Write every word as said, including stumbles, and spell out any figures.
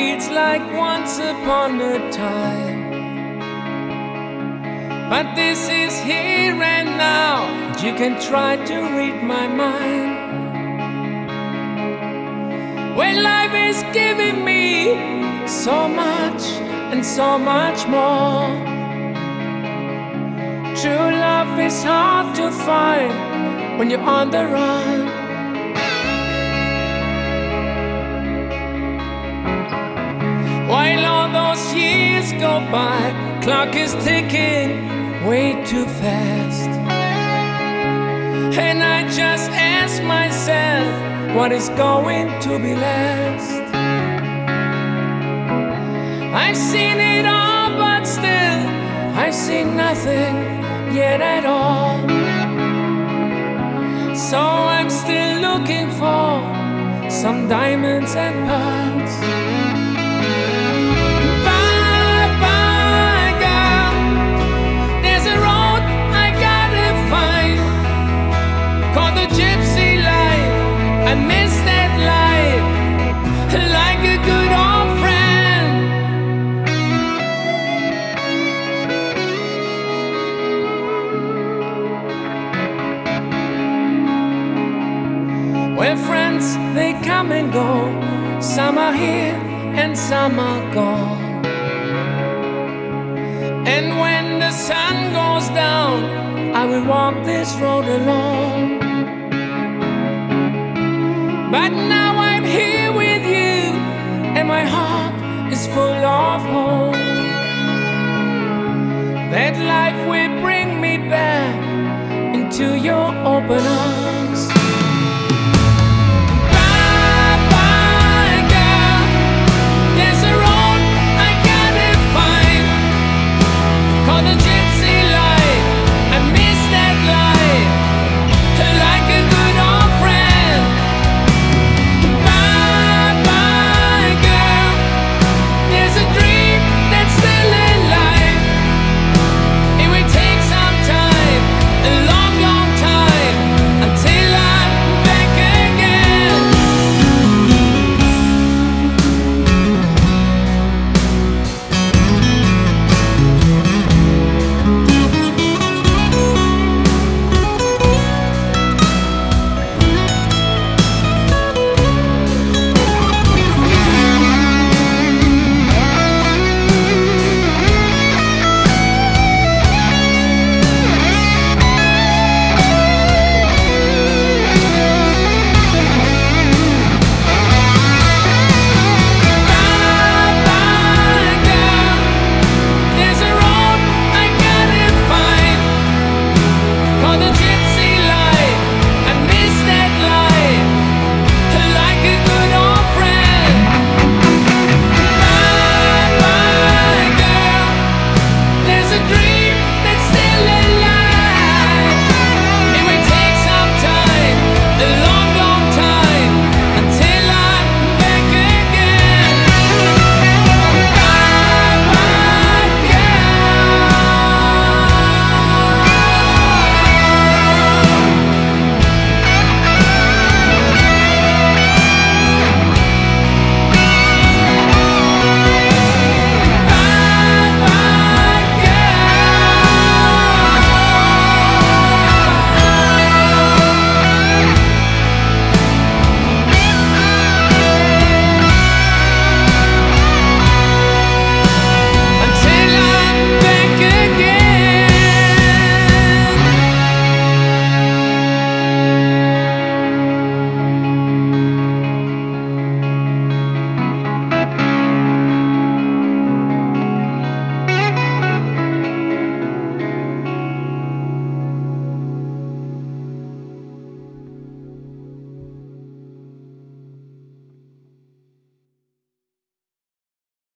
feels like once upon a time. But this is here and now. You can try to read my mind. When life is giving me so much and so much more, true love is hard to find when you're on the run. While all those years go by, clock is ticking way too fast. And I just ask myself, what is going to be last? I've seen it all, but still I've seen nothing yet at all. So I'm still looking for some diamonds and pearls. Bye bye girl, there's a road I gotta find, called the gypsy life. I miss that life, like a good old friend. Well, friends, they come and go. Some are here and some are gone. And when the sun goes down, I will walk this road alone. But now I'm here with you, and my heart is full of hope that life will bring me back into your open arms.